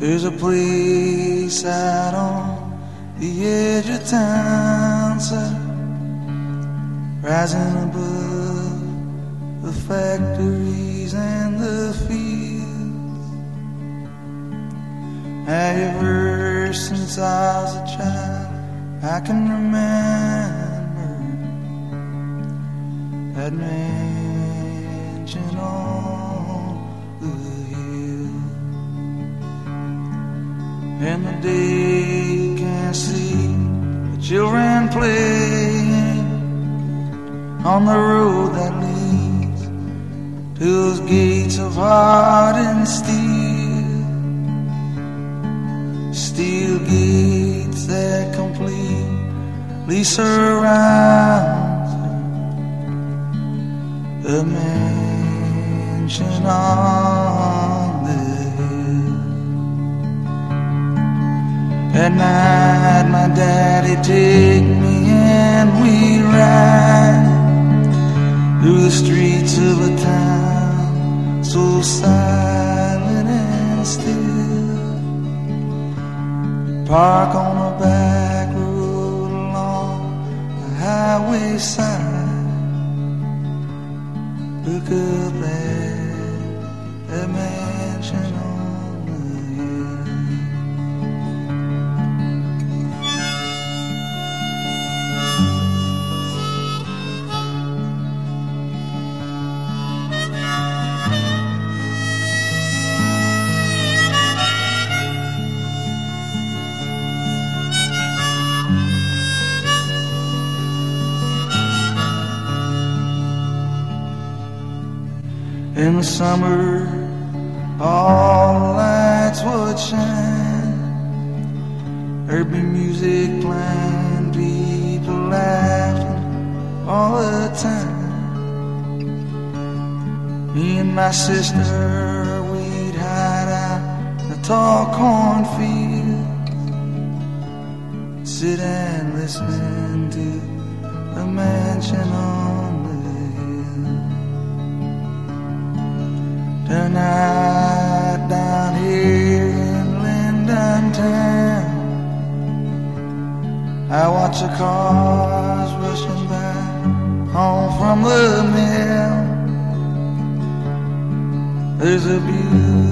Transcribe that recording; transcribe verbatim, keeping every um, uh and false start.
There's a place out on the edge of town, sir, rising above the factories and the fields. Ever since I was a child, I can remember that mansion on the hill. And the day can't see the children playing on the road that leads to those gates of hardened steel. Steel gates that completely surround the mansion on the hill. At night my daddy take me and we ride through the streets of a town so silent and still. Park on a back road along the highway side. Look up at that mansion on the hill. In the summer, all the lights would shine. There'd be music playing, people laughing all the time. Me and my sister, we'd hide out in the tall cornfields, sit and listen to the mansion on the hill. Tonight down here in Linden Town, I watch the cars rushing by home from the mill. There's a beauty